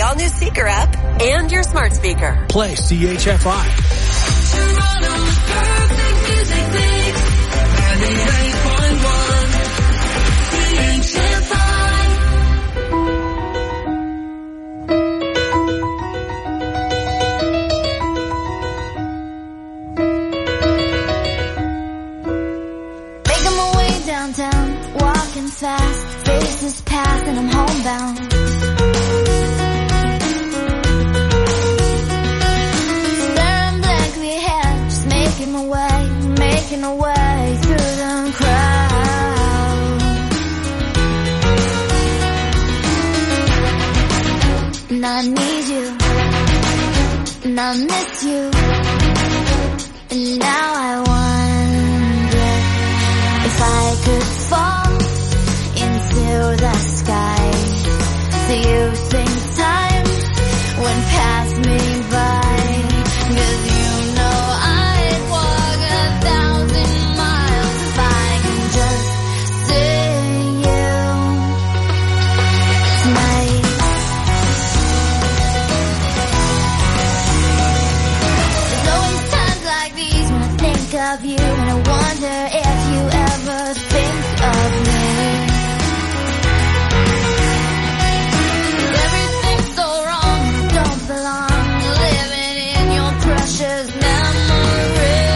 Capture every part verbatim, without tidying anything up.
all-new Seeker app and your smart speaker. Play C H F I. Toronto's perfect music mix. ninety-eight point one C H F I. Making my way downtown, walking fast, faces past and I'm homebound. Staring blankly ahead, just making my way, making my way through the crowd. And I need you, and I miss you, and now I wonder if I could fall into the sky. Do you think time would pass me by? 'Cause you know I'd walk a thousand miles if I can just see you tonight. There's always times like these when I think of you, and I wonder if you ever think of me. Everything's so wrong, I don't belong, living in your precious memory.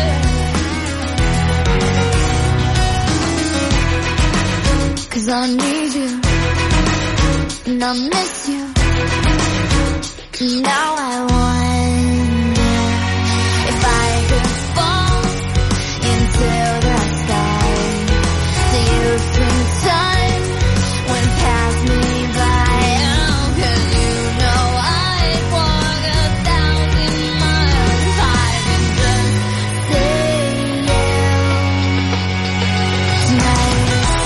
'Cause I need you, and I miss you, and now I wonder if I could fall into the sky. Do you think time would pass me by? Oh, 'cause you know I'd walk a thousand miles if I can just see you tonight.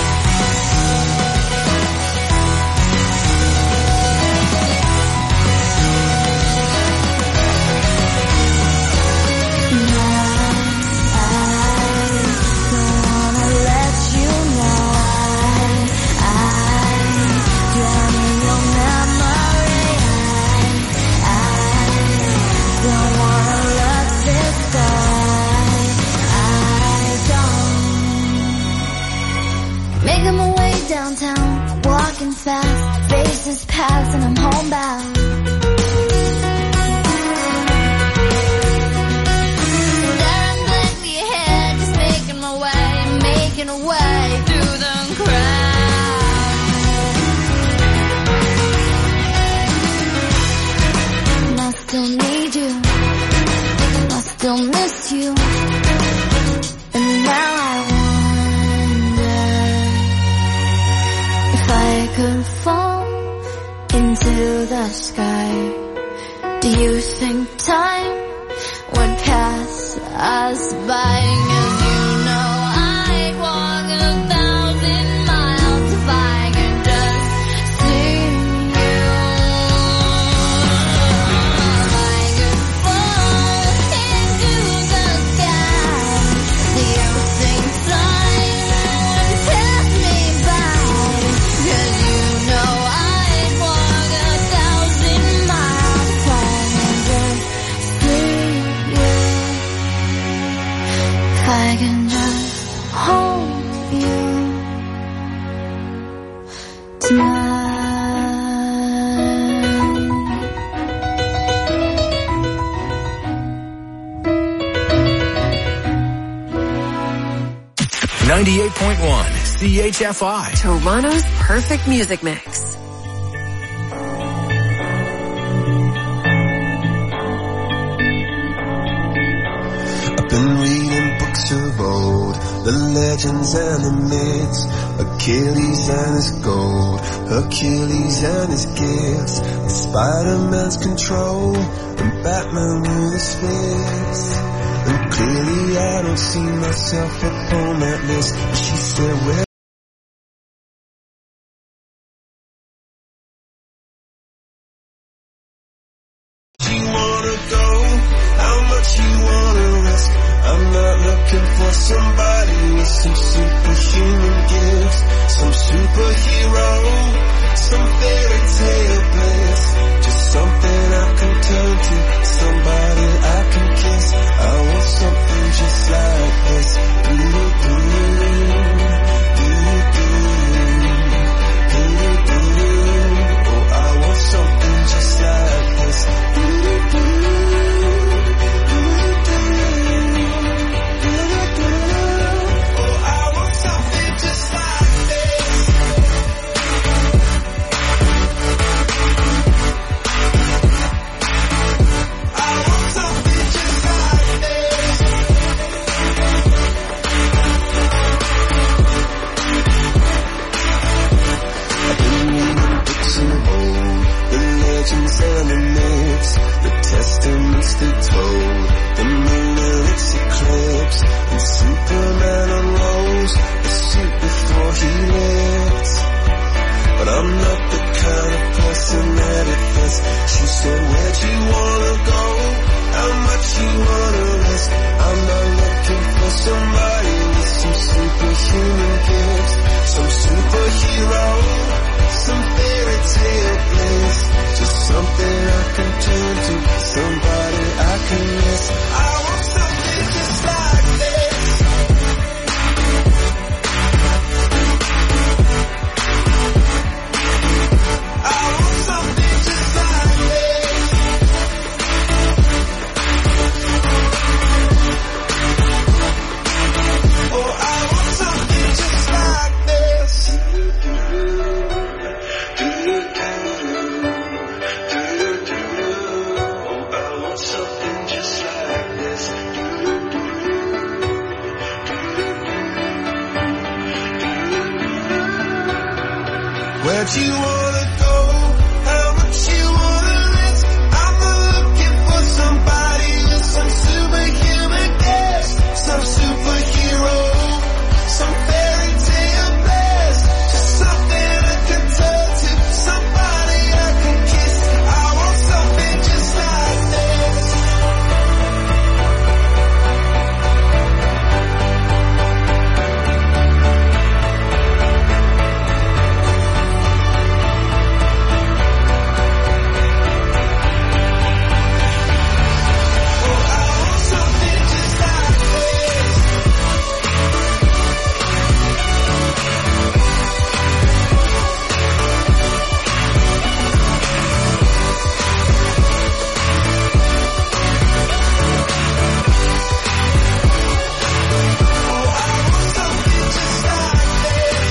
Making my way downtown, walking fast, faces past and I'm homebound. Staring blankly ahead, just making my way, making a way through the crowd. And I still need you, I still miss you, and now I if I could fall into the sky. Do you think time would pass us by? 'Cause you know I'd walk a thousand miles if I could just see you. If I could fall into the sky. Do you think time would pass me by? 'Cause you know I'd walk a thousand miles if I can just see you. If I can just hold you tonight. ninety-eight point one C H F I. Toronto's perfect music mix. I've been reading books of old, the legends and the myths, Achilles and his gold, Hercules and his gifts, and Spider-Man's control, and Batman with his fists. And clearly I don't see myself upon that list. She said, well, you wanna go? How much you wanna risk? I'm not looking for somebody with some superhuman gifts, some superhero, some fairy tale bliss, just superhuman gifts, some superhero, some fairy tale bliss, just something I can turn to, somebody I can miss. I want something just like this. I want something just like this. Oh, I want something just like this. Oh, I want something just like this. Where'd you wanna go? How much you wanna risk? I'm looking for somebody with some superhuman gifts, some superhero, some fairy tale bliss, just something I can turn to, somebody I can kiss. I want something just like this. Oh, I want something just like this. Oh, I want something just like this.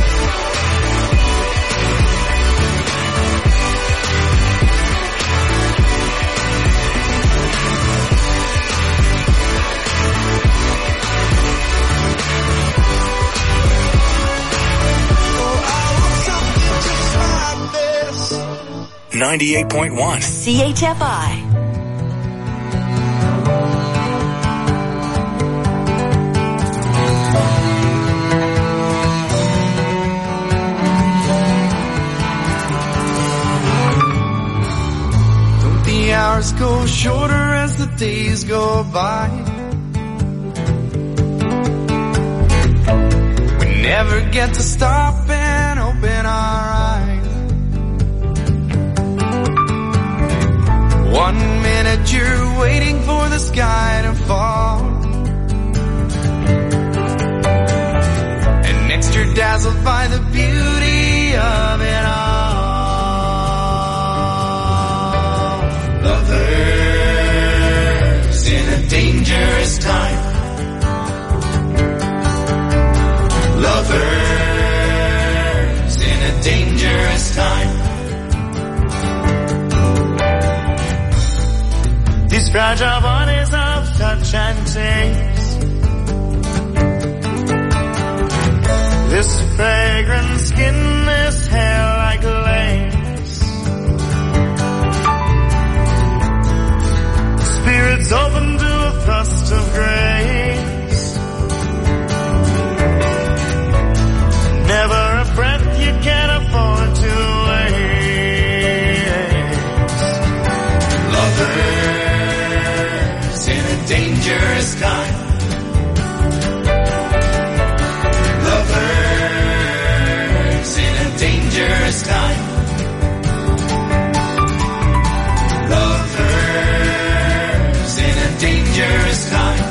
Oh, I want something just like this. ninety-eight point one. C H F I. Don't the hours go shorter as the days go by? We never get to stop and open our eyes. One minute you're waiting for the sky to fall, and next you're dazzled by the beauty of it all. Lovers in a dangerous time. Lovers in a dangerous time. These fragile bodies of touch and taste, this fragrant skin, this hair like lace, spirits open to a thrust of grace. Never a breath you can afford to waste. Lovers in a dangerous time. Lovers in a dangerous time. Lovers in a dangerous time.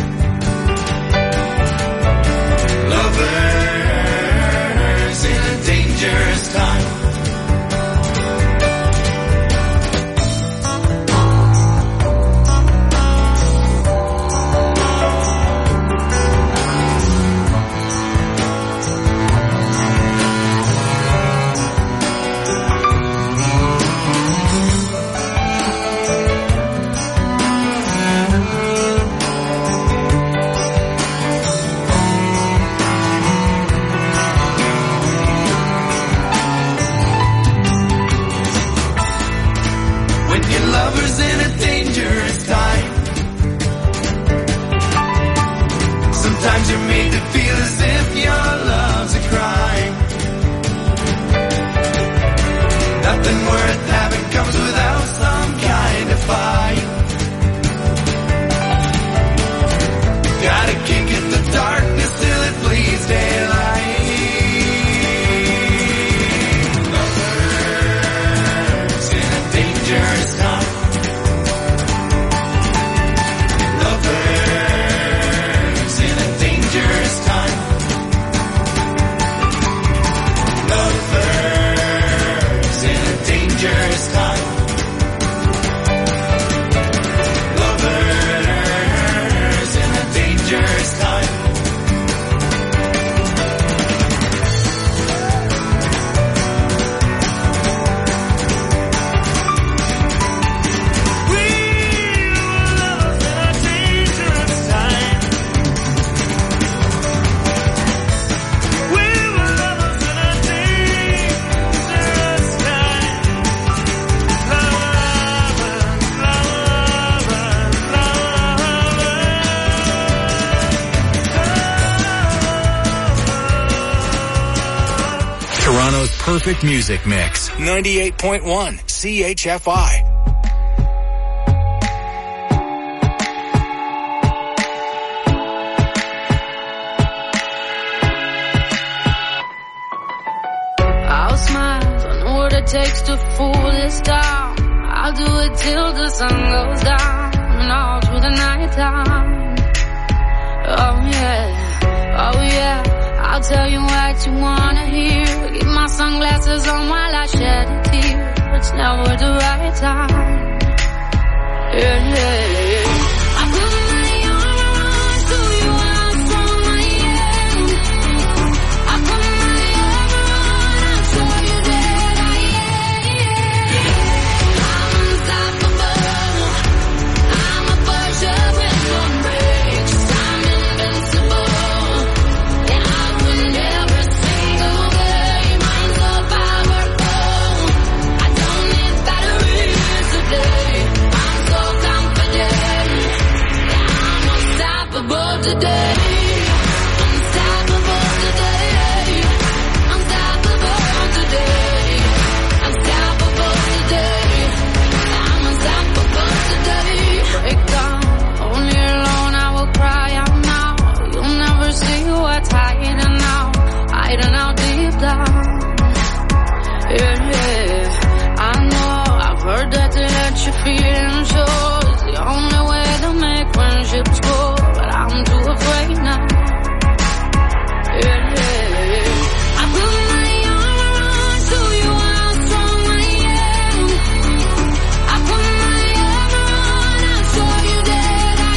Lovers in a dangerous time. Toronto's perfect music mix. ninety-eight point one C H F I. I'll smile, I know what it takes to fool this town. I'll do it till the sun goes down and all through the night time. Oh yeah, oh yeah, I'll tell you what you wanna hear. Keep my sunglasses on while I shed a tear. It's never the right time. Yeah, yeah, yeah. I put my arms to you when I'm strong, I am. I put my arms around, I'll show you that I am. I'm unstoppable. I'm a Porsche with no brakes. I'm invincible. And I win every single game. I'm so powerful. I don't need batteries today. I'm so confident. Yeah, I'm unstoppable today. Unstoppable today. Unstoppable today. Unstoppable today. I'm unstoppable today. Break down, only alone I will cry out now. You'll never see what's hiding out, hiding out deep down. Yeah, yeah, I know, I've heard that to let you feel and show is the only way to make friendships grow, but I'm too afraid now. Yeah, yeah, yeah. I put my arm around, show you how strong I am. I put my arm around, I'll show you that I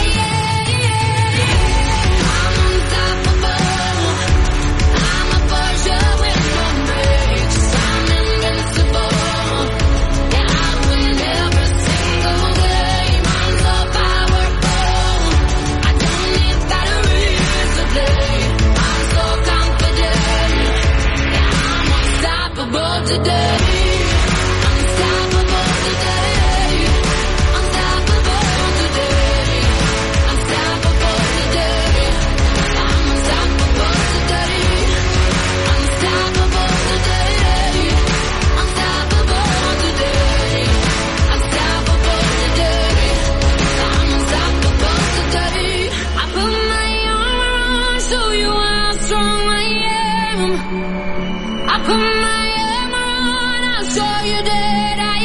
am. I'm unstoppable. I'm a Porsche with no brakes. I'm invincible. Yeah, I win every single game. I'm so powerful. I don't need batteries today. I'm so confident. Yeah, I'm unstoppable today. Unstoppable today. Unstoppable today. Unstoppable today. I'm unstoppable today. Unstoppable today. Unstoppable today. Unstoppable today. I'm unstoppable today. I put my arm around, show you how strong I am. I put my arm around, I'll show you that I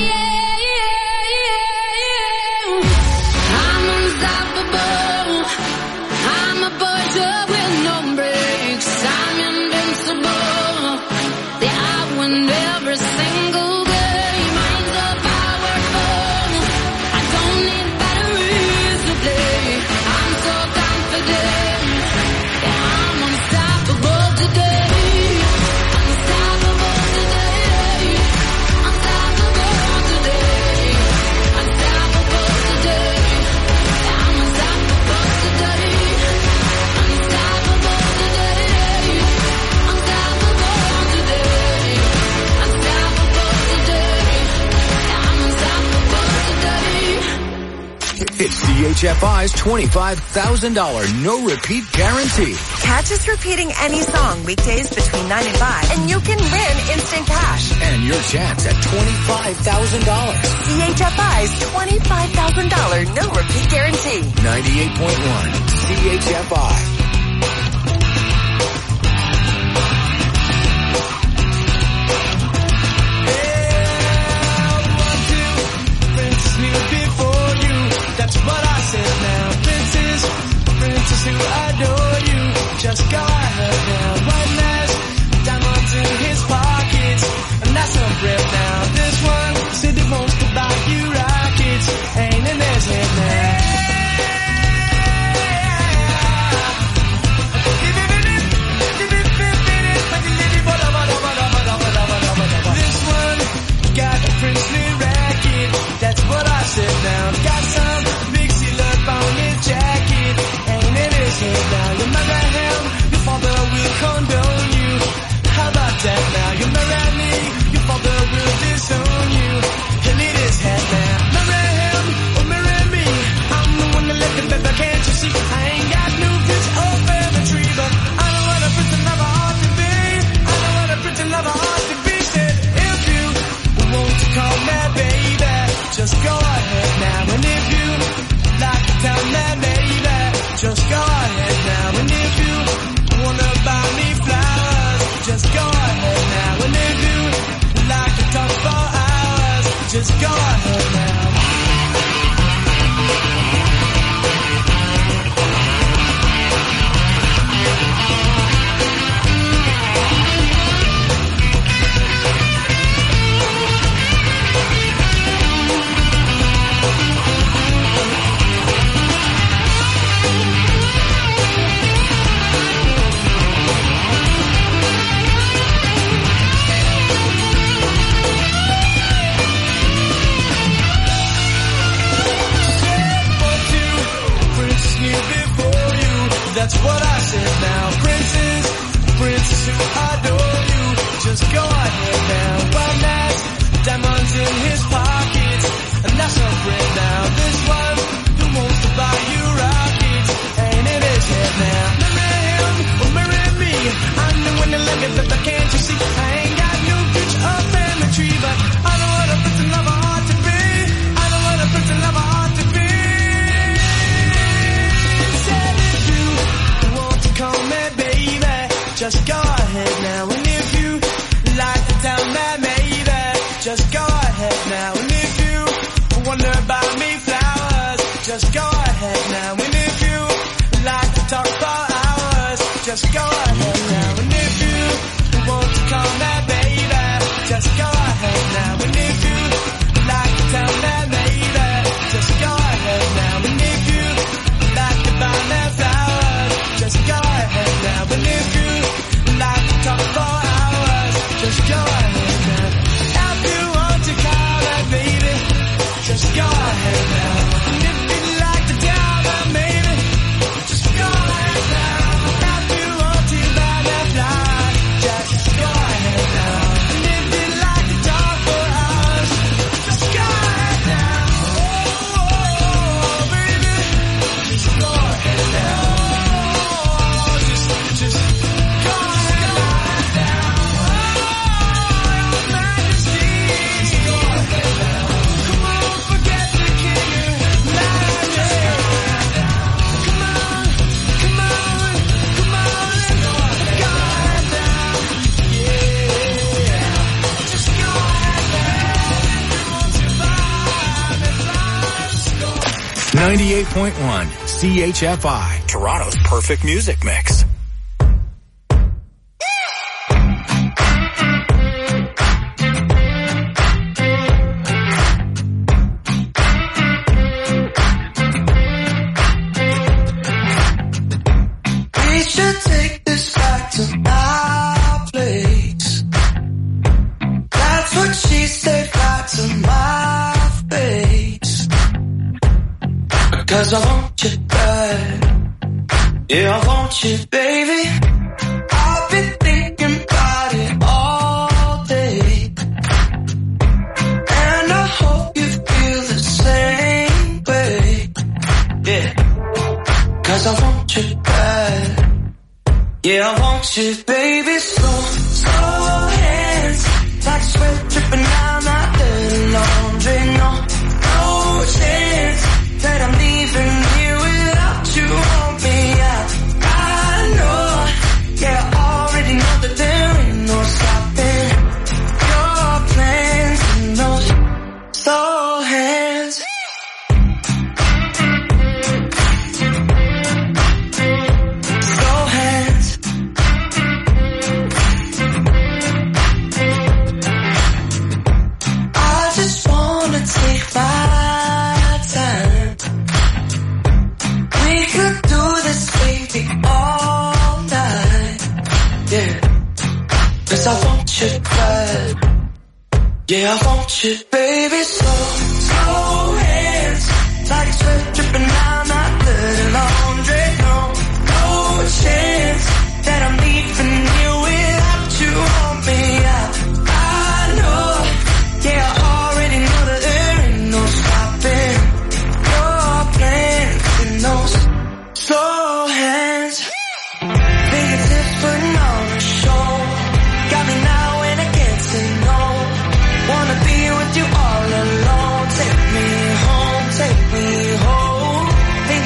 am. I'm unstoppable. I'm a Porsche with no brakes. I'm invincible. Yeah, I win every single game. I'm so powerful. I don't need batteries today. I'm so confident. Yeah, I'm unstoppable today. Unstoppable today. Unstoppable today. Unstoppable today. Yeah, I'm unstoppable today. Unstoppable today. Unstoppable today. Unstoppable today. Yeah, I'm unstoppable today. It's C H F I's twenty-five thousand dollars no-repeat guarantee. Catch us repeating any song weekdays between nine and five, and you can win instant cash. And your chance at twenty-five thousand dollars. C H F I's twenty-five thousand dollars no-repeat guarantee. ninety-eight point one C H F I. Princess knew before you. That's what I said now. Princess, princess who adore you. Just go ahead now. One last diamonds in his pockets, and that's some breath now. This one said he wants to buy you rockets. Ain't in his head now. This one got a princely racket. That's what I said now. Got some big seal up on his jacket. Ain't in his head town there, baby. Just go ahead now. And if you wanna buy me flowers, just go ahead now. And if you like to talk for hours, just go ahead now. That's what I said now. Princes, princes who adore you, just go ahead now. One has diamonds in his pockets, and that's a friend now. This one who wants to buy you rockets, ain't in his head now. Marry him or marry me, I'm the one that like it, but can't you see? I ain't got no future or family tree, but I know what a prince and lover ought to be. I know what a prince and lover ought to be. Call me baby, just go ahead now. And if you like to tell me maybe, just go ahead now. And if you wonder about me flowers, just go ahead now. And if you like to talk for hours, just go ahead now. And if you want to call me baby, just go ahead now. And if you like to tell me maybe, just go ahead now. And if you like to buy me flowers, just go ahead now. And if you like to talk for hours, just go ahead now. If you want to call me baby, just go ahead now. And if you like to tell me maybe, just go ahead now. If you want to buy me flowers, just go ahead now. And if you like to talk for hours, just go ahead now. Oh, oh, oh baby, just go ahead now. ninety-eight point one C H F I, Toronto's perfect music mix. We should take this back to my place. That's what she said, back to my face. Cause I want you bad. Yeah, I want you, baby. I've been thinking about it all day. And I hope you feel the same way. Yeah. Cause I want you bad. Yeah, I want you, baby. Slow, slow hands. Like sweat dripping down that dirty laundry. No, no chance that I'm leaving here without you on me. I, I know, yeah, I already know that there ain't no stopping your plans in those slow hands. Slow hands. I just wanna take my time. We could do this, baby, all night. Yeah. Cause I want you bad. Yeah, I want you, baby. Slow, slow hands. Like sweat dripping down that dirty laundry. No, no chance that I'm leaving you without you on me. I, I know, yeah, I already know that there ain't no stopping your plans in those slow hands. Fingertips putting on a show. Got me now and I can't say no. Wanna be with you all alone. Take me home, take me home.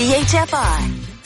C H F I.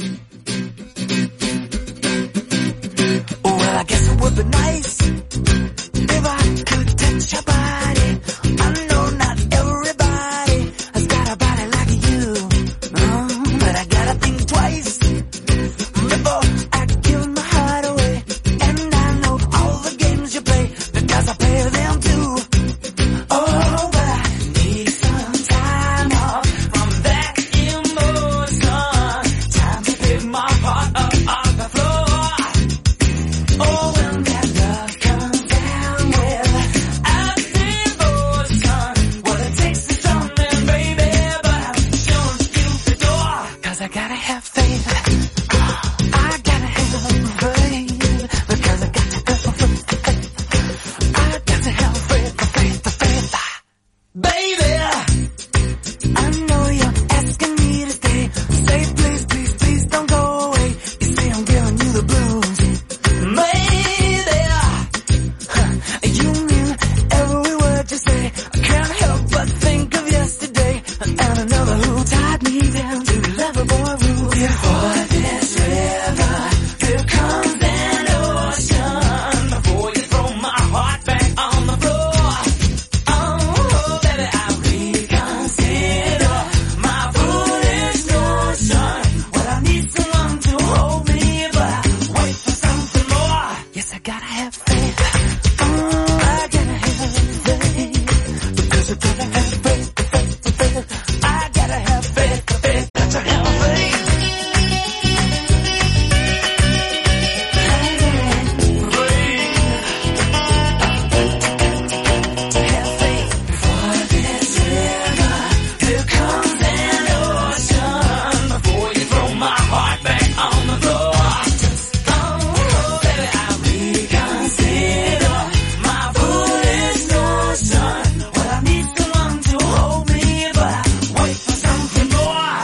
Well, I guess it would be nice if I could touch your body. I know not everybody has got a body like you, mm, but I gotta think twice before I give my heart away. And I know all the games you play because I play them too. Oh, but I need some time off from that emotion. Time to pick my heart up off the floor. Oh, when that love comes down without devotion, well, it takes some something, baby, but I'm showing you the door. 'Cause I gotta have faith. I gotta have faith. Because I got to have faith. I got to have faith, faith, faith. Baby, I know you're asking me to stay. Say please, please, please don't go away. You say I'm giving you the blues. Maybe you mean every word you say. I can't help but think of yesterday and another who tied me down to Loverboy Rule. Before this river, here comes an ocean. Before you throw my heart back on the floor. Oh, baby, I reconsider my foolish notion. Well, I need someone to hold me, but I wait for something more. Yes, I gotta have faith. Oh, I gotta have faith. Because I gotta have faith, faith, faith. I gotta have faith, faith, gotta have faith. Have faith. Before this river, here comes an ocean. Before you throw my heart back on the floor. Oh, baby, I reconsider my foolish notion. Well, I need someone to hold me, but I wait for something more.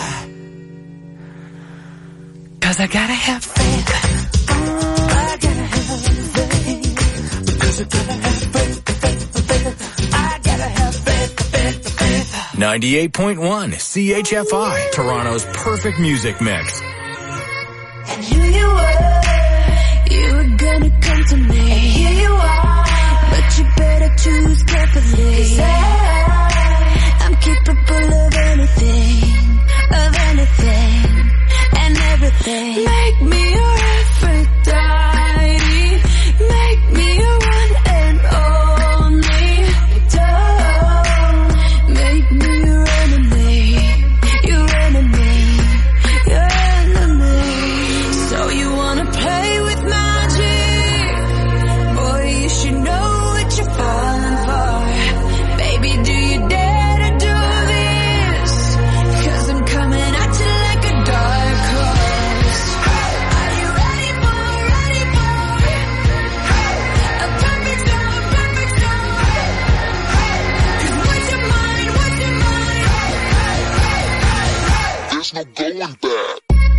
'Cause I gotta have faith. Oh, I gotta have faith. Because I gotta have faith, faith, faith. I gotta have faith, faith, faith. ninety-eight point one C H F I, Toronto's perfect music mix. And here you were, you were gonna come to me. And here you are, but you better choose carefully. 'Cause I, I'm capable of anything, of anything, and everything. Make me your Aphrodite, make me your one and only. Don't make me your enemy, your enemy, your enemy. So you wanna play with magic? Boy, you should know what you're falling for. Baby, do you dare to do this? 'Cause I'm coming at you like a dark horse. Are you ready for, ready for a perfect storm, perfect storm? 'Cause what's your mind, what's your mind? There's no going back.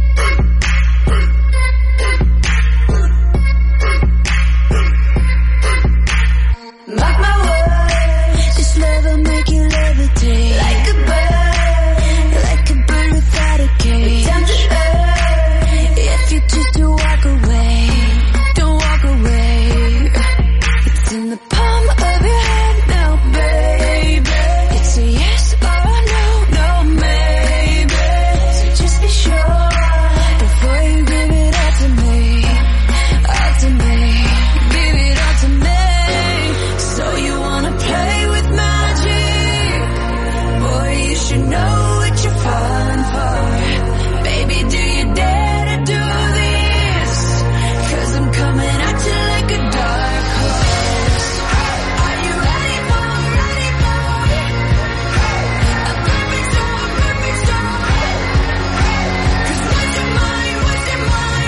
Mark my words, this love will make you levitate. Like a bird, like a bird without a cage. Down to earth, if you choose to walk away, don't walk away. It's in the palm of your hand now, baby. It's a yes or a no, no maybe. So just be sure before you give it all to me, all to me. Give it all to me. So you wanna play with magic? Boy, you should know what you're falling for. Baby, do you dare to do this? 'Cause I'm coming at you like a dark horse. Are you ready for, ready for a perfect storm, perfect storm? 'Cause what's your mind, what's your mind?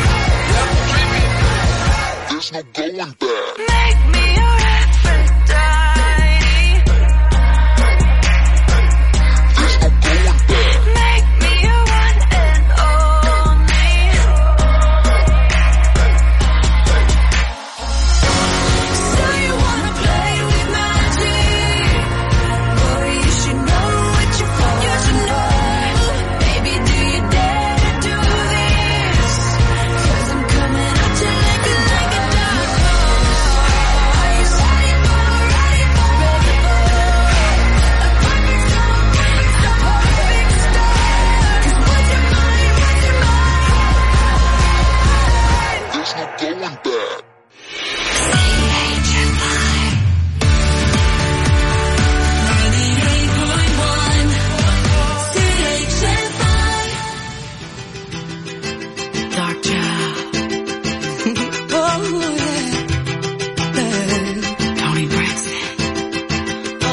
There's no going back. Make me your Aphrodite. There's no going back. Make me your one and only. So you wanna play with magic? Boy, you should know what you're falling for. Baby, do you dare going back. Dark Child. Oh, yeah. Yeah. Tony Braxton. Oh,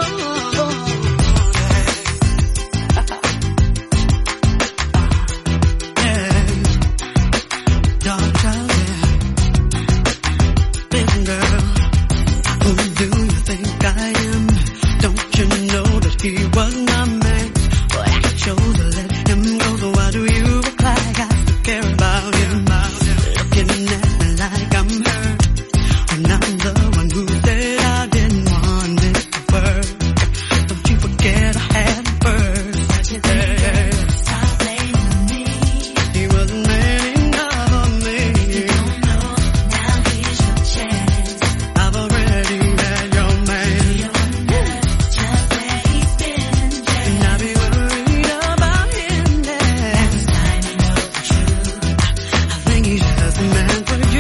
yeah. Dark Child, yeah. Listen, girl, who do you think I am? Don't you know that he was my man? Well, I chose to let him go, so why do you act like I care about him? Looking at me like I'm hurt when I'm the one who said I didn't want it to work. Don't you forget I had him first. Hey, stop blaming me. He wasn't man enough for me. You don't know, now here's your chance. I've already had your man. Do you wonder just where he's been? And I'll be worried about him next time you know the truth. I think he's just a man for you.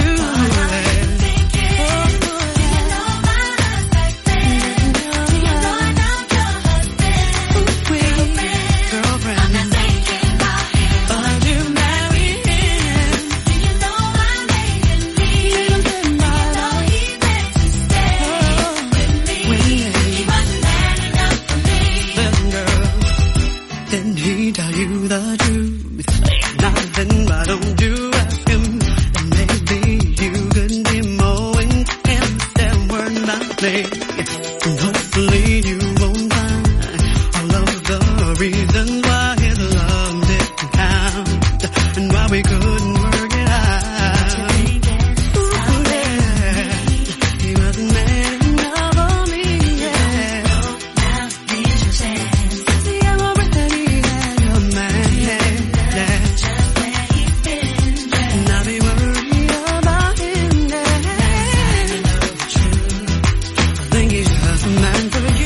Didn't he tell you the truth? Nothing, why don't you ask him? And maybe you could be mowing him instead word about me. And hopefully you won't find all of the reasons why his love didn't count and why we couldn't work it out. Ooh, yeah. He wasn't man enough for me, yeah. Now here's your chance. See, I'm already had your man, yeah. Just where he's been, and I'll be worried about him next. I think he's just a man for you.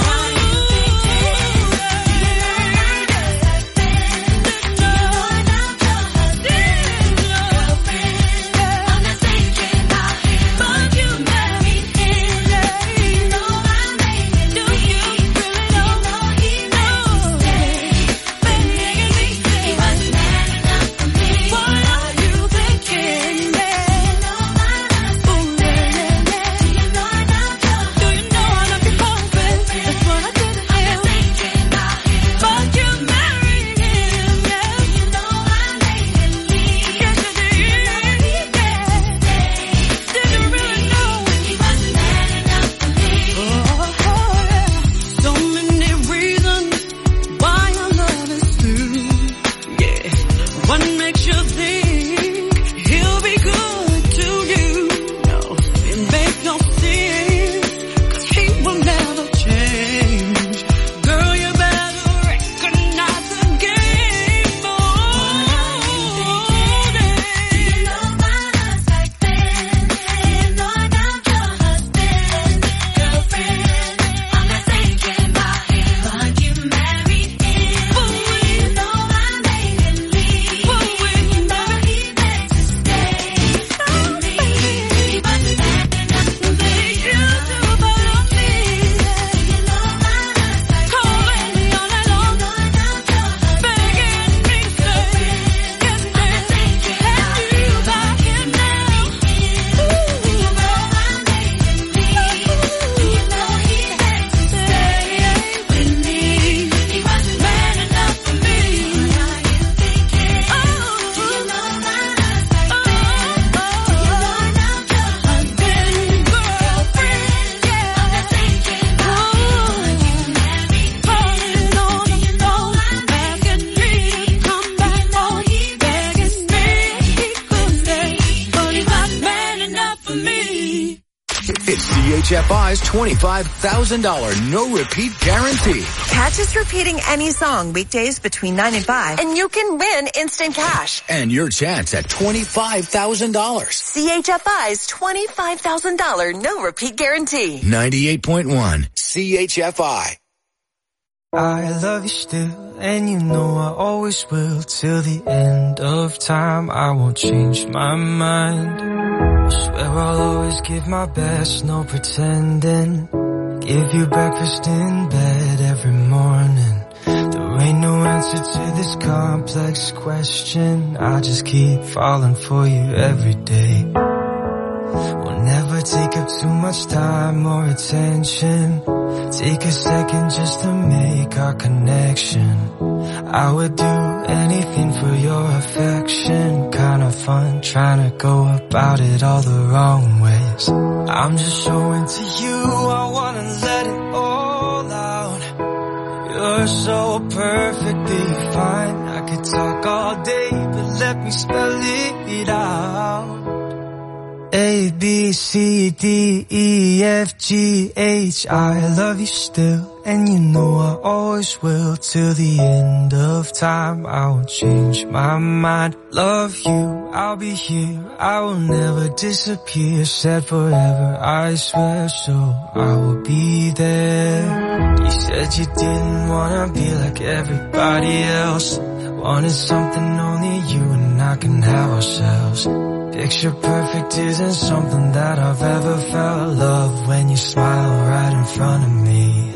So many reasons why our love is through. Yeah, what makes you think he'll be good to you? No, it makes no sense, 'cause he will never change. Girl, you better recognize the game. Oh, It's C H F I's twenty-five thousand dollars no-repeat guarantee. Catch us repeating any song weekdays between nine and five, and you can win instant cash. And your chance at twenty-five thousand dollars. C H F I's twenty-five thousand dollars no-repeat guarantee. ninety-eight point one C H F I. I love you still, and you know I always will. Till the end of time, I won't change my mind. I swear I'll always give my best, no pretending. Give you breakfast in bed every morning. There ain't no answer to this complex question. I just keep falling for you every day. We'll never take up too much time or attention. Take a second just to make our connection. I would do anything for your affection. Kinda fun trying to go about it all the wrong ways. I'm just showing to you, I wanna let it all out. You're so perfectly fine. I could talk all day, but let me spell it out. A, B, C, D, E, F, G, H. I love you still, and you know I always will. Till the end of time, I won't change my mind. Love you, I'll be here, I will never disappear. Said forever, I swear, so I will be there. You said you didn't wanna be like everybody else. Wanted something only you and I can have ourselves. Picture perfect isn't something that I've ever felt. Love when you smile right in front of me.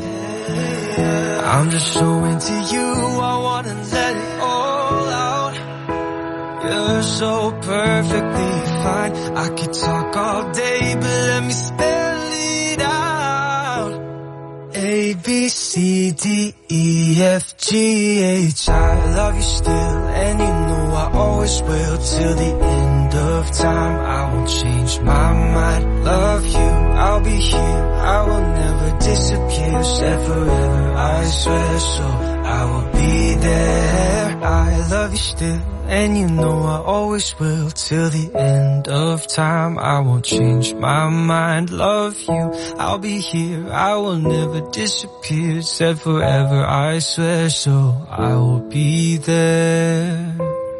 I'm just so into you, I wanna let it all out. You're so perfectly fine. I could talk all day, but let me spell it out. A, B, C, D, E, F, G, H. I love you still, and you know I always will. Till the end of time, I won't change my mind. Love you, I'll be here, I will never disappear. Said forever, I swear, so I will be there. I love you still, and you know I always will. Till the end of time, I won't change my mind. Love you, I'll be here, I will never disappear. Said forever, I swear, so I will be there.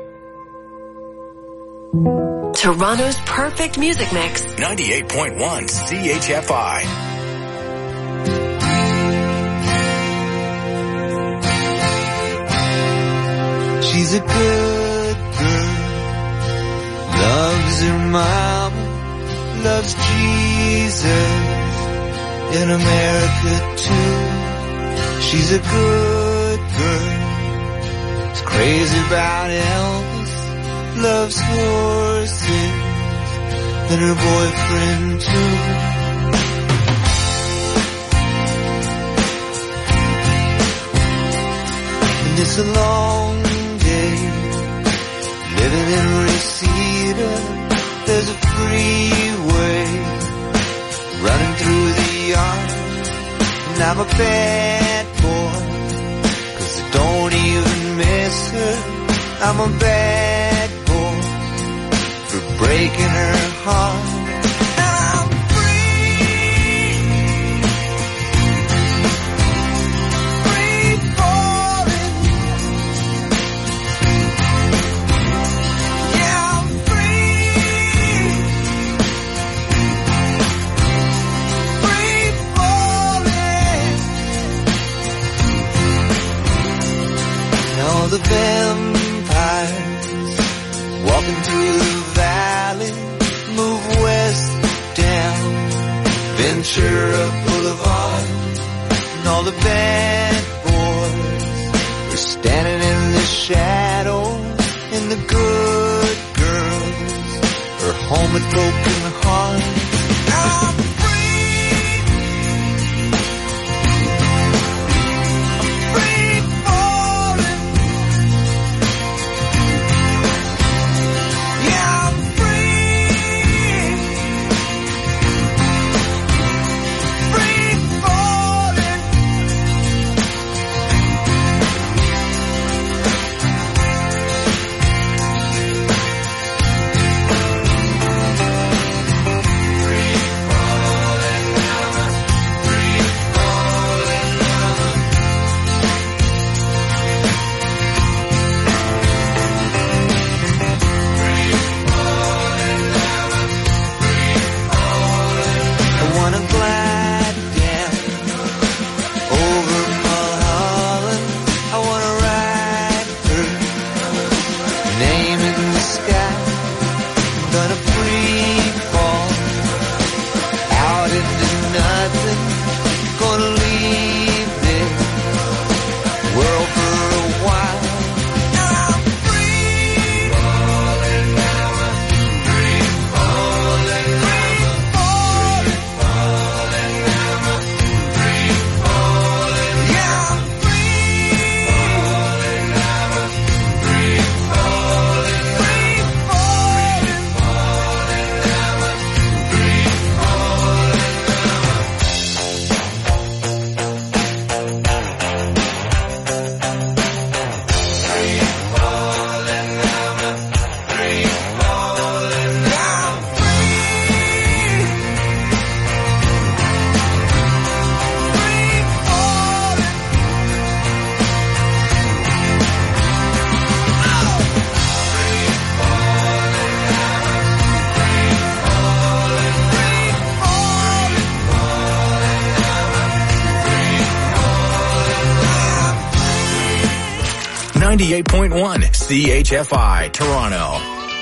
Toronto's perfect music mix. ninety-eight point one C H F I. She's a good girl, loves her mama, loves Jesus, in America too. She's a good girl, is crazy about Elvis, loves horses, and her boyfriend too. And it's a long day, living in Reseda. There's a freeway running through the yard. And I'm a bad boy, 'cause I don't even miss her. I'm a bad boy for breaking her heart. The vampires walking through the valley move west down Ventura Boulevard, and all the bad boys are standing in the shadows, and the good girls are home with broken hearts. I'm free falling. ninety-eight point one C H F I, Toronto.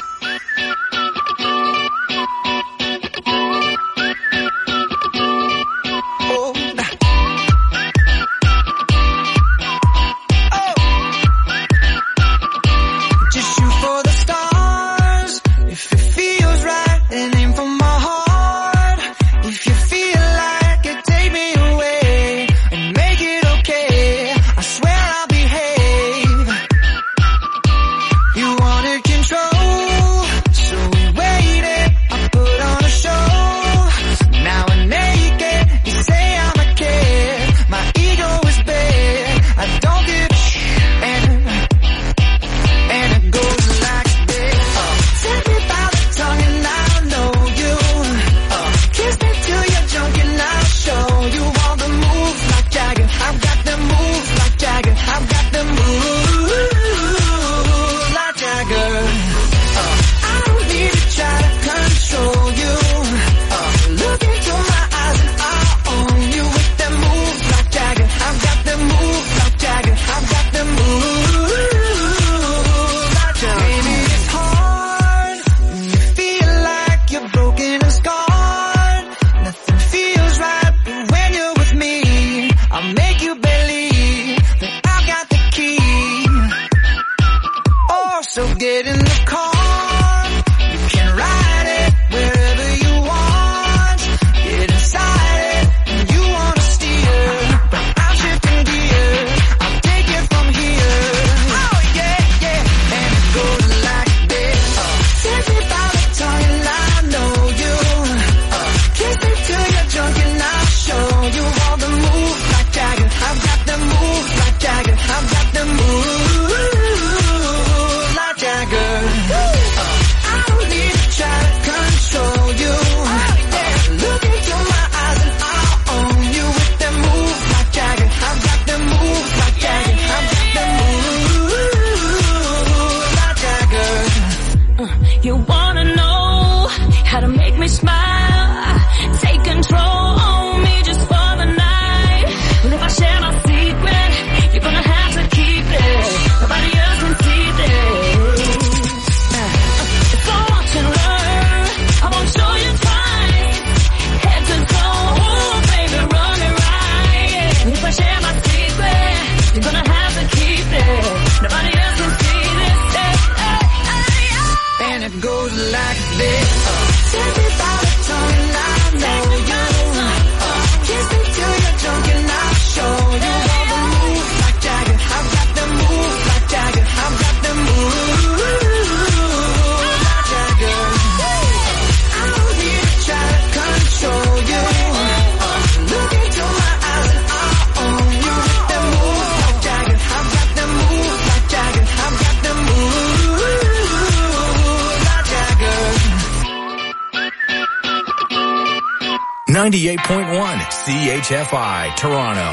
ninety-eight point one C H F I, Toronto.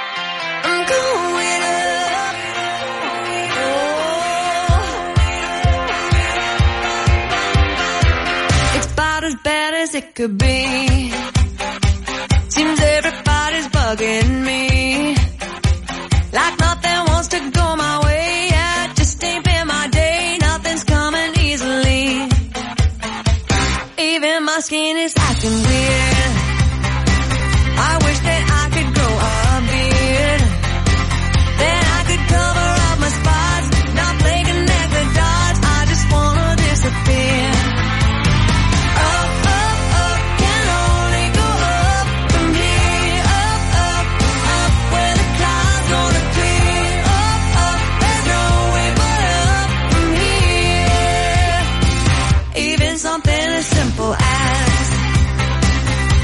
I'm going up. Oh. It's about as bad as it could be. Seems everybody's bugging me. Like nothing wants to go my way. Yeah, just ain't been my day. Nothing's coming easily. Even my skin is acting weird. I wish that I could grow a beard. Then I could cover up my spots. Not play connect the dots. I just wanna disappear. Up, up, up, can only go up from here. Up, up, up, where the clouds gonna clear. Up, up, there's no way but up from here. Even something as simple as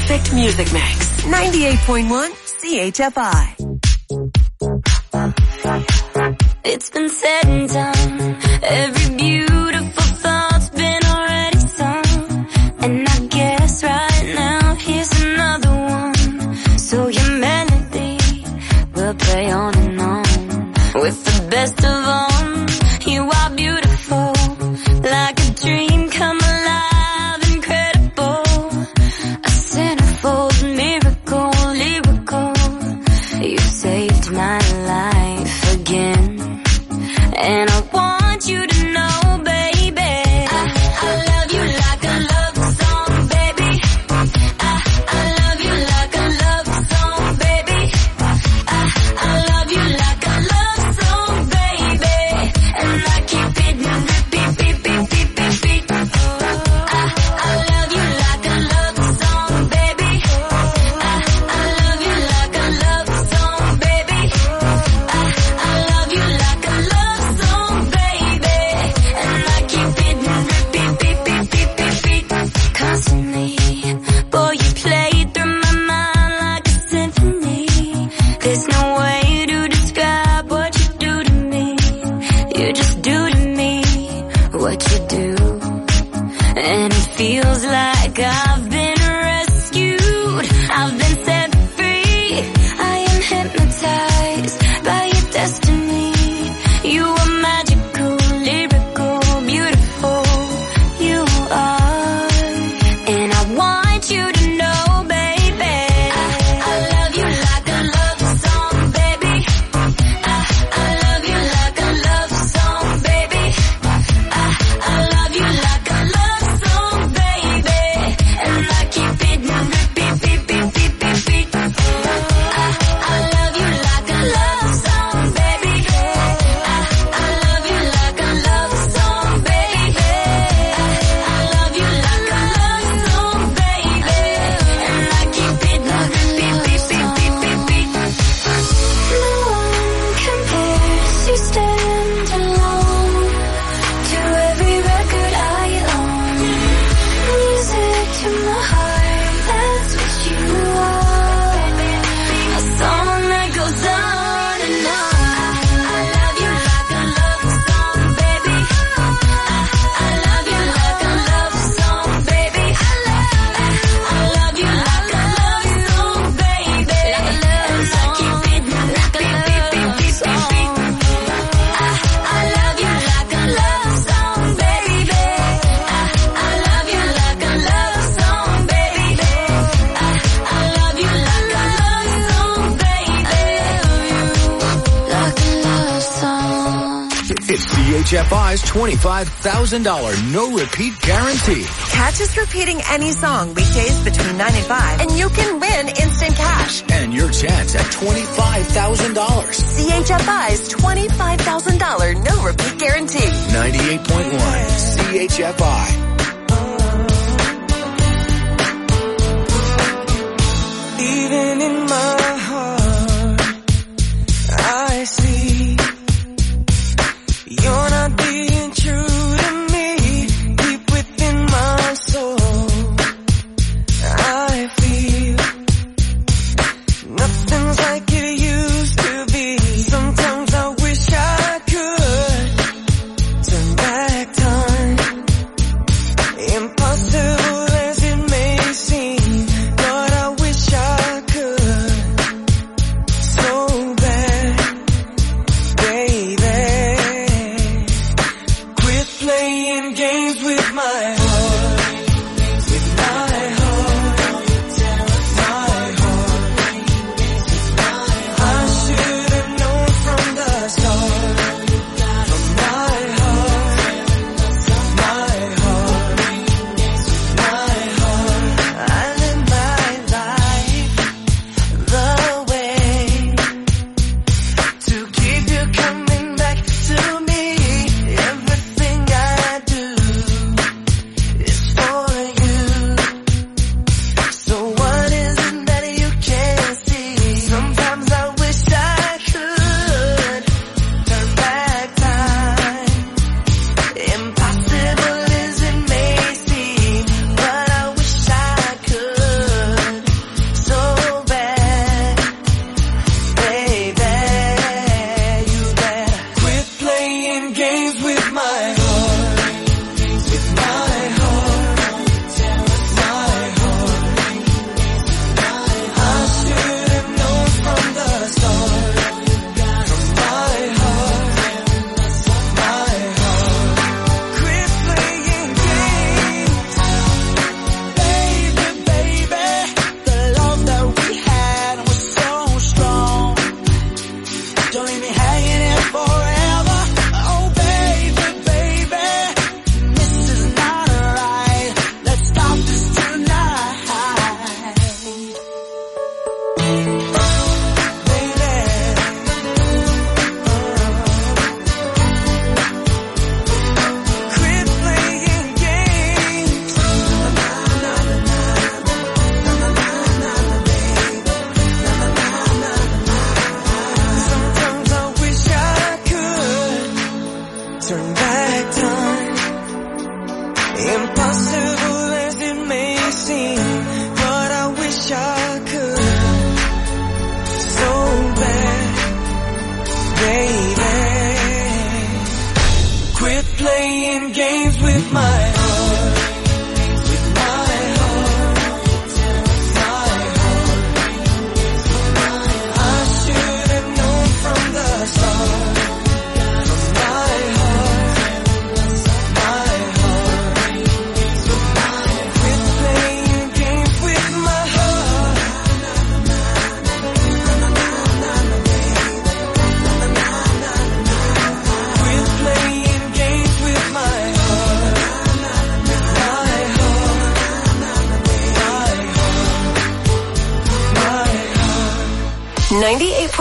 perfect music mix. ninety-eight point one C H F I. It's been said and done. Every beautiful thought's been already sung. And I guess right now here's another one. So your melody will play on and on. With the best of all, you are beautiful. Like a dream come alive, incredible. A centerfold miracle, lyrical. You saved my life again. And I want you to know, baby, I, I love you like a love song, baby. I, I love you like a love song, baby. I, I love you like a love song, baby. And I keep it repeat, beat, beat, beat, beat, beat. I, I love you like a love song, baby. I, I love you like a love song, baby. I, I love you like a love song, baby. And I keep it repeat, beat, beat, beat, beat, beat. Constantly, boy, you play through my mind like a symphony. There's no way to describe what you do to me. You just do to me what you do. And it feels like I've been rescued. I've been set free. I am hypnotized by your destiny. You are magical, lyrical, beautiful. You are. And I want you to know, baby, I, I love you like a love song, baby. I, I love you like a love song, baby. I, I love you like a love song, baby. And I keep it repeat, beat, beat, beat, beat, beat. I, I love you like a love song, baby. I, I love you like a love song, baby. I, I love you like a love song, baby. And I keep it repeat, beat, beat, beat, beat, beat. No one compares, you stand alone to every record I own. Music to my heart, that's what you are. A song that goes on and on. I love you like a love song, baby. I, I love you like a love song, baby. I love, I love you like a love song, baby. And I keep it like a beat, beat, beat, beat, beat. I, I love you like a love song, baby. I, I love you like a love song, baby. I, I love you like a love song, baby. Like a love song. It's C H F I's twenty-five thousand dollars no-repeat guarantee. Catch us repeating any song weekdays between nine and five, and you can win instant cash. And your chance at twenty-five thousand dollars. C H F I's twenty-five thousand dollars no-repeat guarantee. ninety-eight point one C H F I. Even in my heart, I see you're not being true to me. Deep within my soul, I feel nothing's like it used to be. Sometimes I wish I could turn back time. Impossible as it may seem, but I wish I could.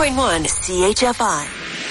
point one C H F I.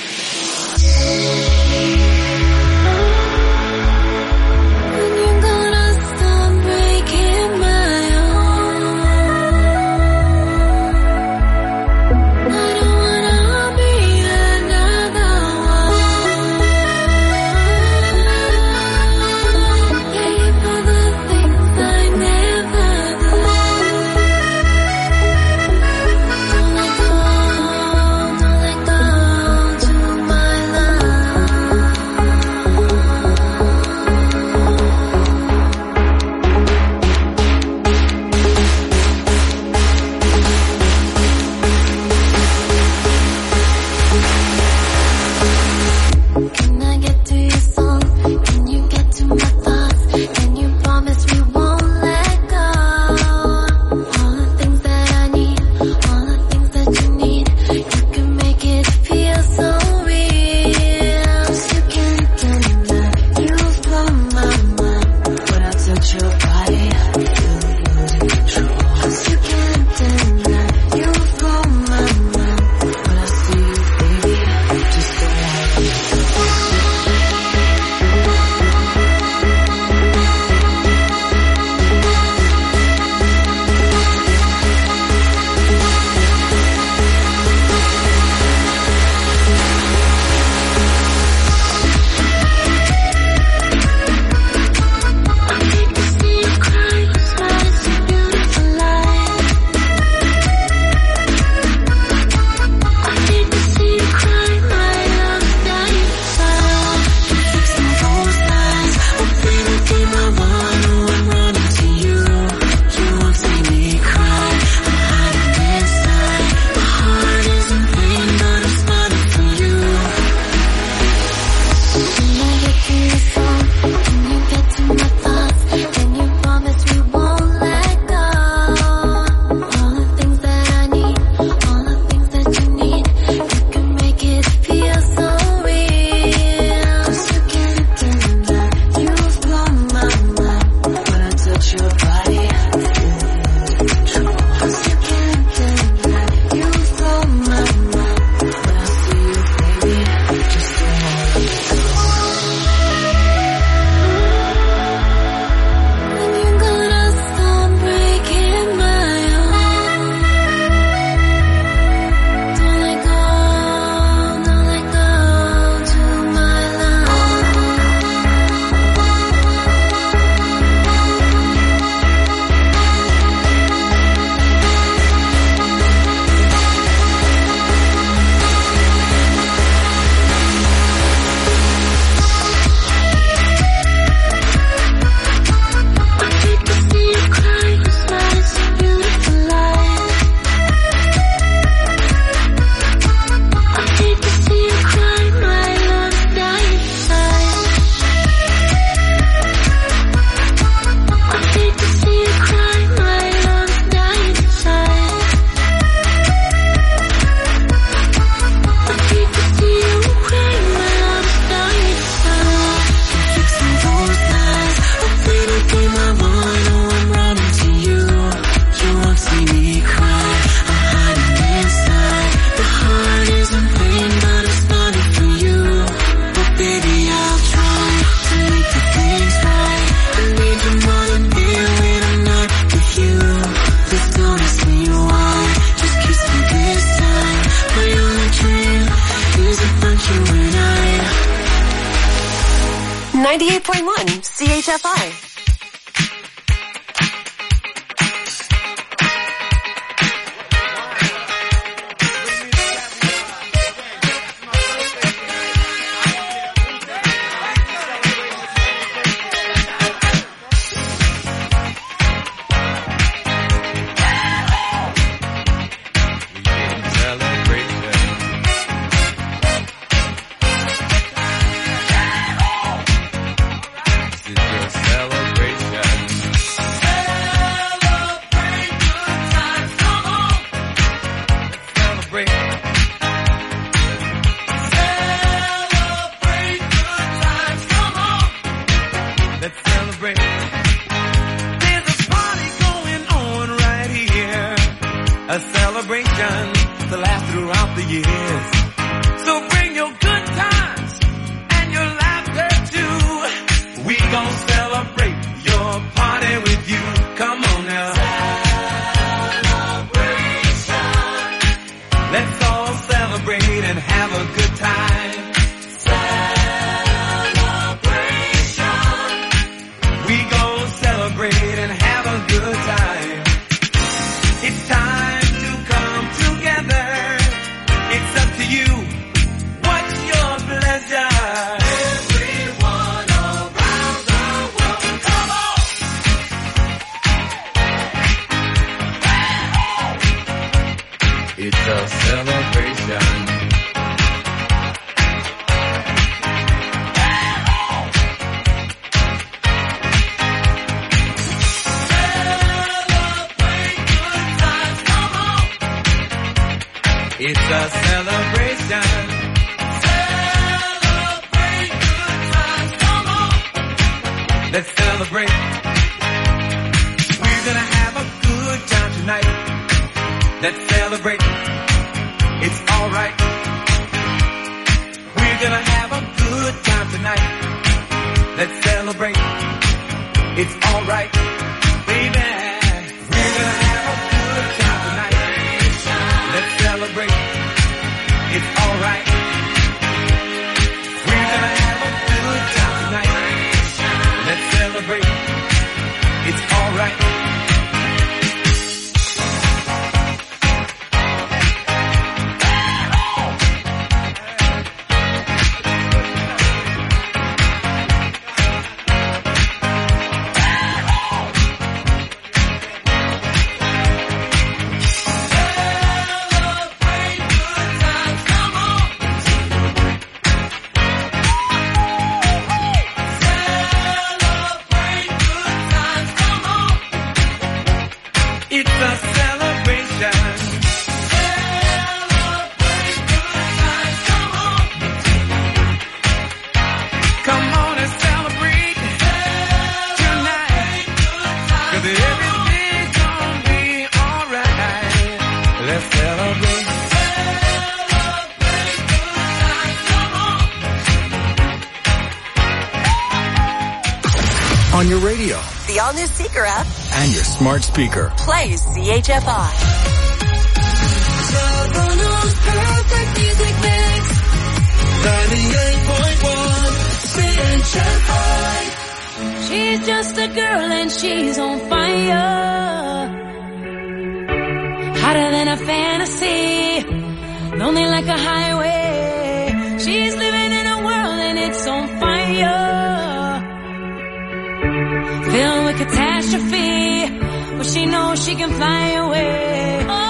ninety-eight point one C H F I. Celebration. have a good time. Celebration. We gon' celebrate and have a good time. It's time to come together. It's up to you. What's your pleasure? Everyone around the world, come on! It's a celebration. It's a celebration. Celebrate good times, come on. Let's celebrate. We're gonna have a good time tonight. Let's celebrate. It's alright. We're gonna have a good time tonight. Let's celebrate. It's alright. Baby, we're gonna have a good time tonight. Let's celebrate. It's alright. We're gonna have a good time tonight. Let's celebrate. It's alright. It's a celebration. Celebrate good times, come on. Come on and celebrate tonight. Cause everything's gonna be alright. Let's celebrate. Celebrate good times, come On your radio The all-new Seeker app and your smart speaker. plays C H F I. Toronto's perfect music mix. ninety-eight point one C H F I. She's just a girl and she's on fire. Hotter than a fantasy. Lonely like a highway. She's living in a world and it's on fire. Filled with catastrophe, but she knows she can fly away. Oh,